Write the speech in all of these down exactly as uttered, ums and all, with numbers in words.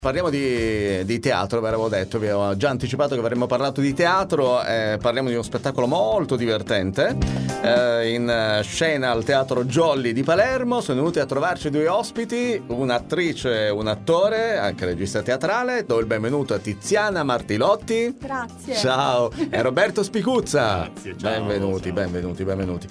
Parliamo di, di teatro, vi avevo detto, vi avevo già anticipato che avremmo parlato di teatro, eh, parliamo di uno spettacolo molto divertente, eh, in scena al Teatro Jolly di Palermo. Sono venuti a trovarci due ospiti, un'attrice e un attore, anche regista teatrale. Do il benvenuto a Tiziana Martilotti. Grazie. Ciao. E Roberto Spicuzza. Grazie, ciao. Benvenuti, Ciao. benvenuti, benvenuti.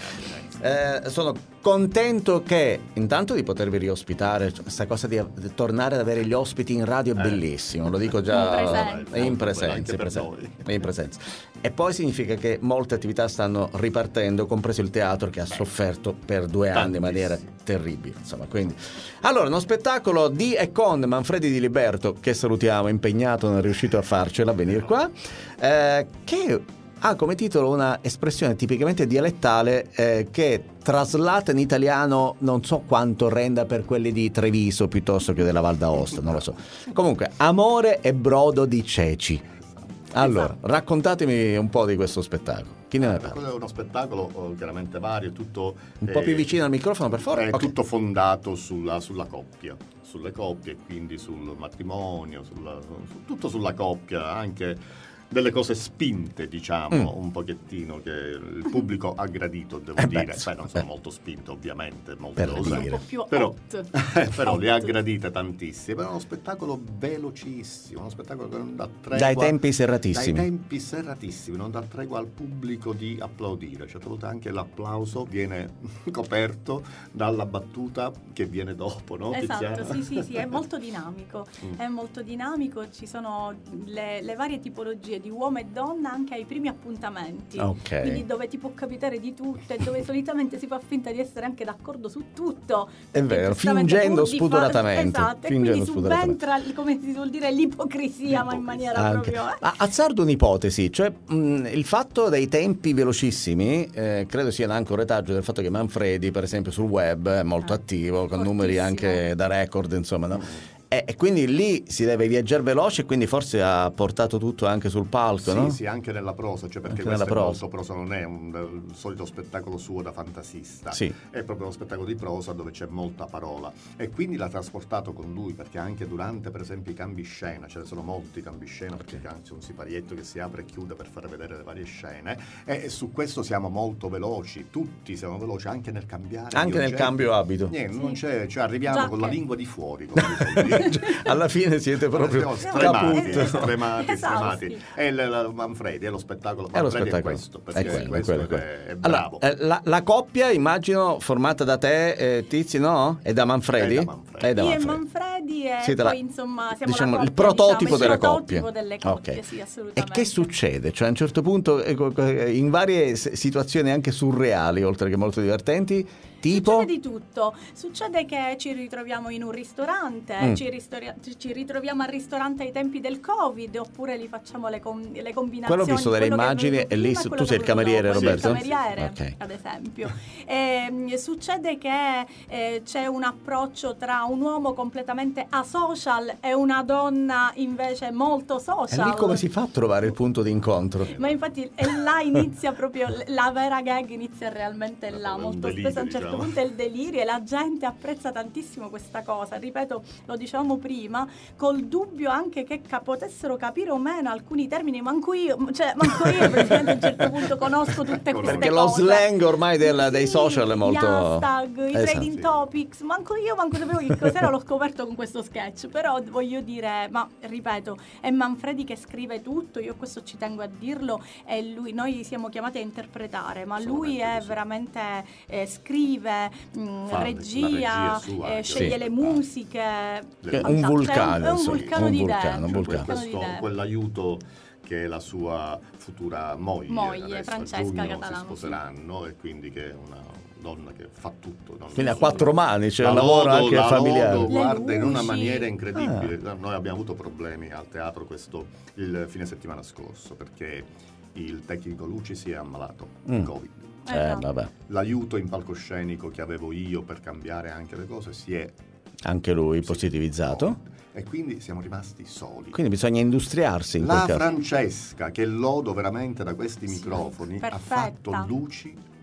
Eh, sono contento che intanto di potervi riospitare, questa cosa di, di tornare ad avere gli ospiti in radio è Eh. bellissimo, lo dico già In presenza. in Anche presenza, in per presenza, noi. in presenza. E poi significa che molte attività stanno ripartendo, compreso il teatro che ha sofferto per due anni in maniera terribile, insomma. Quindi allora, uno spettacolo di e con Manfredi Di Liberto, che salutiamo, impegnato, non è riuscito a farcela a venire qua, eh, che ha come titolo una espressione tipicamente dialettale eh, che traslata in italiano non so quanto renda per quelli di Treviso piuttosto che della Val d'Aosta, non lo so. Comunque, amore e brodo di ceci. Allora, Esatto. raccontatemi un po' di questo spettacolo. Chi ne parla? Quello è uno spettacolo oh, chiaramente vario, tutto Un po' più vicino al microfono, per favore? È Ok. tutto fondato sulla, sulla coppia, sulle coppie, quindi sul matrimonio, sulla, su, tutto sulla coppia, anche delle cose spinte, diciamo, Mm. un pochettino, che il pubblico ha gradito, devo Eh dire. beh, Beh, non sono beh. molto spinte, ovviamente, molto Per cose. dire. Un po' più Però, hot. però le ha Hot. gradite tantissime. Però è uno spettacolo velocissimo, uno spettacolo che non dà tregua. Dai tempi serratissimi. Dai tempi serratissimi, non dà tregua al pubblico di applaudire. Certe volte anche l'applauso viene coperto dalla battuta che viene dopo, no? Esatto, Tiziana? sì, sì, sì, è molto dinamico. Mm. È molto dinamico, ci sono le, le varie tipologie di uomo e donna anche ai primi appuntamenti. Ok. Quindi dove ti può capitare di tutto e dove solitamente si fa finta di essere anche d'accordo su tutto. È Perché vero, giustamente fingendo pur di fa- spudoratamente. Esatto, e Fingendo quindi spudoratamente. subentra, come si suol dire, l'ipocrisia, ma in maniera Anche. proprio... eh. Ah, azzardo un'ipotesi, cioè mh, il fatto dei tempi velocissimi eh, credo sia anche un retaggio del fatto che Manfredi, per esempio, sul web è molto Ah, attivo, con fortissimo. numeri anche da record, insomma, no? E, e quindi lì si deve viaggiare veloce, e quindi forse ha portato tutto anche sul palco, Sì, no? sì, anche nella prosa, cioè perché Anche questo nella è prosa. molto prosa, non è un, il solito spettacolo suo da fantasista, Sì. è proprio uno spettacolo di prosa dove c'è molta parola e quindi l'ha trasportato con lui, perché anche durante per esempio i cambi scena, ce ne sono molti cambi scena, perché c'è un siparietto che si apre e chiude per far vedere le varie scene e su questo siamo molto veloci, tutti siamo veloci anche nel cambiare di Anche nel oggetti. cambio abito. Niente, Sì. non c'è, cioè arriviamo Già con la che- lingua di fuori, come si suol dire. Alla fine siete proprio Siamo stremati, caput. stremati, Esausti. stremati. E la, la Manfredi è lo spettacolo. È lo Manfredi spettacolo. è questo, È perché quello, è questo quello, è è, quello. è Allora, bravo. eh, la, la coppia, immagino, formata da te, eh, Tizi, no? E da Manfredi? È da Manfredi. È da Io e Manfredi. Manfredi e Siete poi la- insomma siamo diciamo, la il coppia, prototipo diciamo, della il prototipo coppia. delle coppie, Ok. sì, E assolutamente. che succede? Cioè a un certo punto, ecco, in varie s- situazioni anche surreali, oltre che molto divertenti, tipo... Succede di tutto. Succede che ci ritroviamo in un ristorante, Mm. ci, ristori- ci ritroviamo al ristorante ai tempi del Covid, oppure li facciamo le, com- le combinazioni. Quello ho visto delle quello che è immagini venuto e lì prima e tu quello sei che il è venuto cameriere, dopo. Roberto? Sì, il cameriere, Ok. ad esempio. Ehm, succede che eh, c'è un approccio tra un uomo completamente asocial e una donna invece molto E social. lì come si fa a trovare il punto di incontro? Ma infatti è là inizia proprio la vera gag, inizia realmente là. È un Molto delirio, spesso a un certo diciamo. punto è il delirio e la gente apprezza tantissimo questa cosa. Ripeto, lo dicevamo prima, col dubbio anche che ca- potessero capire o meno alcuni termini, manco io, cioè manco io praticamente a un certo punto conosco tutte queste Perché cose. lo slang ormai del- Sì, dei social è molto... gli hashtag, i Esatto. trading Sì. topics, manco io manco sapevo che cos'era, l'ho scoperto con questo sketch. Però voglio dire, ma ripeto, è Manfredi che scrive tutto, io questo ci tengo a dirlo, e lui, noi siamo chiamati a interpretare, ma lui Solamente è così. veramente eh, scrive, mh, Fa- la regia, regia è sua, eh, anche sceglie sì. le musiche. È un Fantastico. vulcano, È un insomma, vulcano un di vulcano, idee, un un vulcano. vulcano di Questo, idee. quell'aiuto che è la sua futura moglie, Moglie, adesso, a Francesca giugno Catalano, si sposeranno e quindi che è una donna che fa tutto, non Quindi a solo- quattro mani, c'è La un lavoro lodo, anche la familiare. lodo, Le guarda, in una luci. maniera incredibile. Ah. Noi abbiamo avuto problemi al teatro questo il fine settimana scorso perché il tecnico luci si è ammalato di Mm. Covid. Eh, vabbè, L'aiuto in palcoscenico che avevo io per cambiare anche le cose si è anche lui sì, positivizzato. Covid. E quindi siamo rimasti soli. Quindi bisogna industriarsi in La quel caso. Francesca, che lodo veramente da questi Sì, microfoni, perfetta. ha fatto luci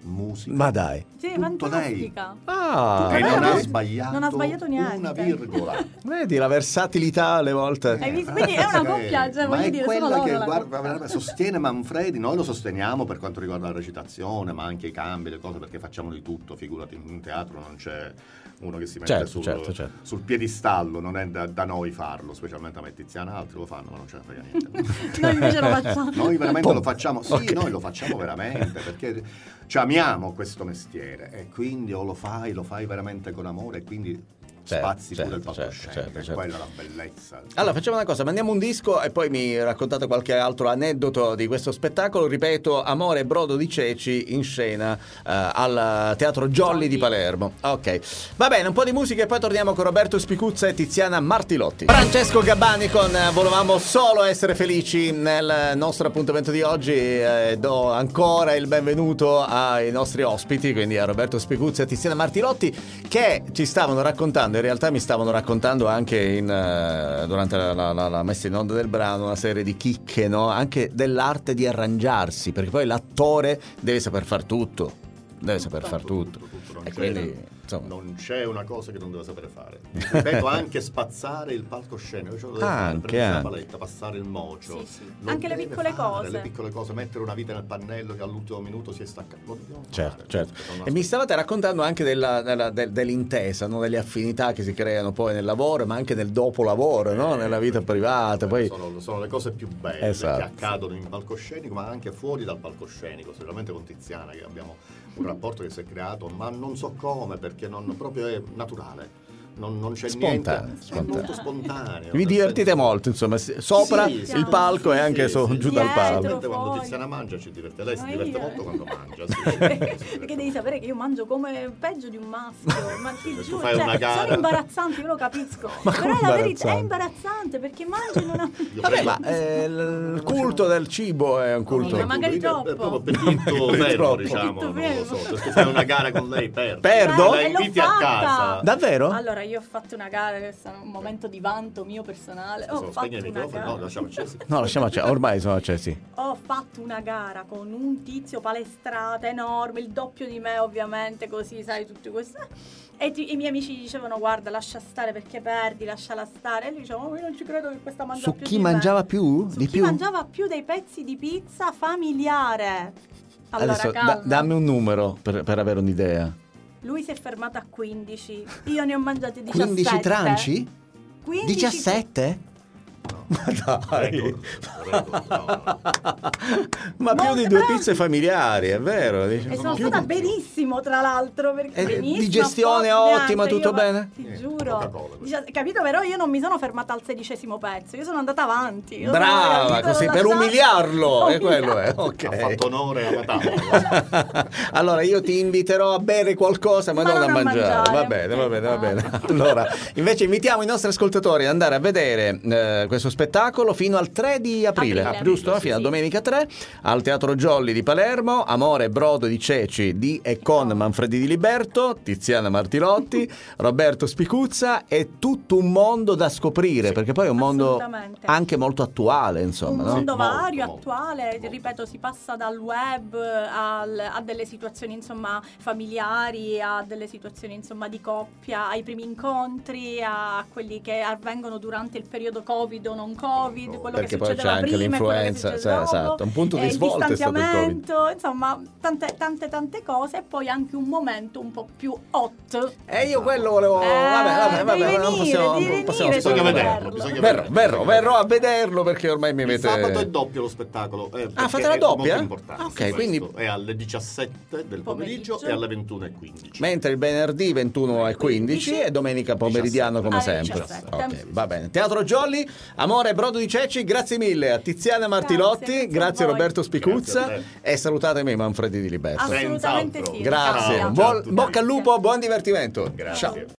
musica. Ma dai. Sì, Tutto lei. fantastica. Ah, E non vero? ha sbagliato, Non ha sbagliato niente. una virgola. vedi la versatilità alle volte. Hai visto? Quindi è una coppia, cioè, Ma voglio è dire, sono quella loro che la guarda, coppia. veramente sostiene Manfredi. Noi lo sosteniamo per quanto riguarda la recitazione, ma anche i cambi, le cose, perché facciamo di tutto. Figurati, in un teatro non c'è uno che si mette Certo, sul, certo, certo. sul piedistallo, non è da, da noi farlo, specialmente a me Tiziana, altri lo fanno, ma non ce ne frega niente. Noi invece lo facciamo. Noi veramente Pom. lo facciamo, sì, Ok. noi lo facciamo veramente, perché ci amiamo questo mestiere e quindi o lo fai, lo fai veramente con amore e quindi Certo, spazi pure il certo, palcoscenico, certo, è certo. quella la bellezza. Allora facciamo una cosa, mandiamo un disco e poi mi raccontate qualche altro aneddoto di questo spettacolo. Ripeto, Amore e brodo di ceci in scena eh, al Teatro Jolly di Palermo. Ok, va bene, un po' di musica e poi torniamo con Roberto Spicuzza e Tiziana Martilotti. Francesco Gabbani con eh, Volevamo solo essere felici nel nostro appuntamento di oggi. Eh, do ancora il benvenuto ai nostri ospiti, quindi a Roberto Spicuzza e Tiziana Martilotti, che ci stavano raccontando, in realtà mi stavano raccontando anche in, eh, durante la, la, la, la messa in onda del brano, una serie di chicche, no? Anche dell'arte di arrangiarsi, perché poi l'attore deve saper far tutto, deve saper far tutto, non e c'è- quindi insomma. Non c'è una cosa che non deve sapere fare. Ripeto, anche spazzare il palcoscenico, cioè lo deve fare, Anche, prendere la anche. paletta, passare il mocio. Sì, sì. Lo Anche le deve piccole fare, cose. Le piccole cose, mettere una vite nel pannello che all'ultimo minuto si è staccato. Lo dobbiamo Certo, fare, certo. perché non E mi stavate raccontando anche della, della- del- dell'intesa, no? Delle affinità che si creano poi nel lavoro, ma anche nel dopolavoro, no? Nella vita privata. Poi... sono, sono le cose più belle Esatto. che accadono in palcoscenico, ma anche fuori dal palcoscenico. Sicuramente con Tiziana, che abbiamo un rapporto che si è creato, ma non so come, perché non, proprio è naturale. Non, non c'è Spontaneo, niente, spontaneo. è molto spontaneo. Vi nel divertite senso- molto, insomma, s- sopra Sì, il sì, palco sì, e anche sì, su- sì. giù dal Dietro. palco. Specialmente quando fuori. Tiziana mangia ci diverte, lei si Ma diverte io- molto quando mangia. Sì, sì, si diverte Perché devi molto. sapere che io mangio come peggio di un maschio, ma ti Se tu giuro, fai cioè, una gara- sono imbarazzanti, io lo capisco. Ma Però come è la verità, è imbarazzante? imbarazzante perché mangi in una. Io Vabbè, prego- ma eh, il il culto del cibo è un culto. Ma magari È troppo. proprio petito Magari fermo, troppo. diciamo, Petito non lo so. fermo. Se tu fai una gara con lei, perdi. Perdo? La Eh, l'ho inviti a fatta. casa. Davvero? Allora, io ho fatto una gara, questo è un momento di vanto mio personale. Ho Scusa, fatto spegni il una microfono? gara. No, lasciamo accesi. No, lasciamo accendere, ormai sono accesi. Ho fatto una gara con un tizio palestrato enorme, il doppio di me ovviamente, così sai, tutti questi. E ti- i miei amici dicevano guarda lascia stare perché perdi, lasciala stare. E lui diceva oh, io non ci credo che questa mangia Su più chi di me." mangiava più? Su Di chi più? mangiava più dei pezzi di pizza familiare. Allora Adesso da- calma. dammi un numero per, per avere un'idea. Lui si è fermato a quindici, io ne ho mangiati diciassette. quindici tranci? quindici diciassette? Ma dai, Record, record, no, no. ma più Molte di due brave. pizze familiari, è vero? dice. E sono Più stata di- benissimo, tra l'altro. Perché E benissimo, digestione a po' ottima, neanche, tutto io- bene? Ti Niente, giuro. Coca-Cola, Dicia- capito, però io non mi sono fermata al sedicesimo pezzo, io sono andata avanti. Io Brava, sono- capito, così l'ho per lasciato- umiliarlo, e quello è, Ha ok. fatto onore alla tavola. Allora io ti inviterò a bere qualcosa, ma, Ma non, non a a mangiare. mangiare. Va bene, va bene, va bene. Ah. Allora, invece invitiamo i nostri ascoltatori ad andare a vedere eh, questo spettacolo fino al tre di aprile, Aprile. giusto? Sì, Fino a sì. domenica tre al Teatro Jolly di Palermo. Amore e brodo di ceci di e con Manfredi Di Liberto, Tiziana Martilotti, Roberto Spicuzza. È tutto un mondo da scoprire, perché poi è un mondo Assolutamente. anche molto attuale, insomma, Un no? mondo Molto, vario, molto, attuale, molto. ripeto, si passa dal web al- a delle situazioni insomma familiari, a delle situazioni insomma di coppia, ai primi incontri, a quelli che avvengono durante il periodo Covid o non Covid, quello Perché che poi c'è succedeva anche prima e quello che l'influenza, succede sì, dopo, esatto, un punto di e il svolta è stato il Covid. distanziamento, insomma, tante tante tante cose e poi anche un momento un po' più hot. E io quello volevo. Eh, vabbè, vabbè, vabbè, devi non venire, possiamo, devi non possiamo venire, Bisogna devi assolutamente- vederlo, vederlo. bisogna Verrò, vederlo. verrò, verrò a vederlo perché ormai mi Il avete. sabato è doppio lo spettacolo. eh, Ah, perché fate la è doppia? molto importante, Ah, ok, questo. quindi- È alle diciassette del pomeriggio, Pomeriggio. e alle ventuno e quindici. Mentre il venerdì ventuno e quindici e domenica pomeridiano come diciassette. sempre. Alle Ok, diciassette. va bene. Teatro Jolly, Amore e brodo di ceci, grazie mille a Tiziana Martilotti, Grazie, grazie, grazie a a voi. Roberto Spicuzza Grazie a e salutatemi Manfredi Di Liberto. Assolutamente Senz'altro. sì. Grazie, Ciao, Buon- ciao a tutti. bocca al lupo, buon divertimento. Grazie. Ciao.